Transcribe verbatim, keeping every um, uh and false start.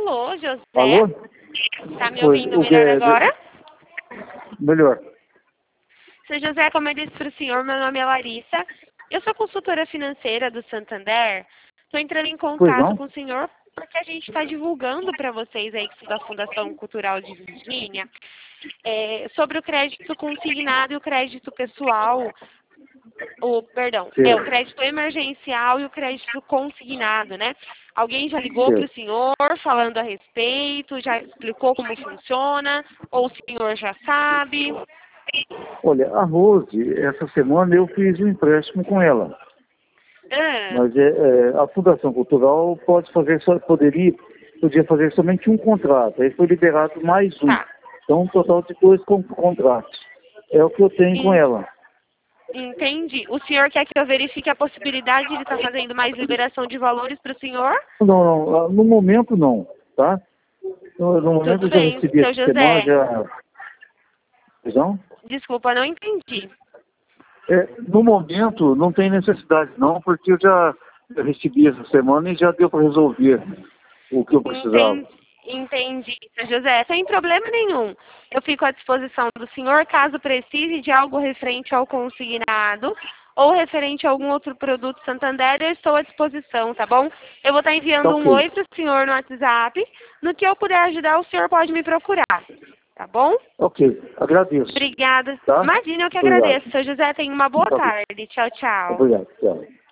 Alô, José? Alô? Tá me Oi, ouvindo o que melhor é? agora? Melhor. Seu José, como eu disse para o senhor, meu nome é Larissa. Eu sou consultora financeira do Santander. Estou entrando em Pois contato não? com o senhor porque a gente está divulgando para vocês aí que são da Fundação Cultural de Virgínia é, sobre o crédito consignado e o crédito pessoal. O, perdão, é o Certo, crédito emergencial e o crédito consignado, né? Alguém já ligou para o certo. senhor falando a respeito, já explicou como funciona, ou o senhor já sabe? Olha, a Rose, essa semana eu fiz um empréstimo com ela. Ah, Mas é, é, a Fundação Cultural pode fazer, só, poderia, podia fazer somente um contrato. Aí foi liberado mais um. tá. Então, um total de dois con- contratos. É o que eu tenho com En- ela. Entendi. O senhor quer que eu verifique a possibilidade de ele estar fazendo mais liberação de valores para o senhor? Não, não, ah, no momento não, tá? No, no momento Tudo eu já bem, recebi seu essa semana, José. já... Não? Desculpa, não entendi. É, no momento não tem necessidade não, porque eu já recebi essa semana e já deu para resolver o que eu precisava. Entendi, entendi, seu José. Sem problema nenhum. Eu fico à disposição do senhor caso precise de algo referente ao consignado ou referente a algum outro produto Santander, eu estou à disposição, tá bom? Eu vou estar Tá enviando um ok, oi para o senhor no WhatsApp. No que eu puder ajudar, o senhor pode me procurar, tá bom? ok, agradeço, Obrigada. tá? Imagina, eu que Obrigado. agradeço. Seu José, tenha uma boa Tá bom. tarde. Tchau, tchau. Obrigado, tchau.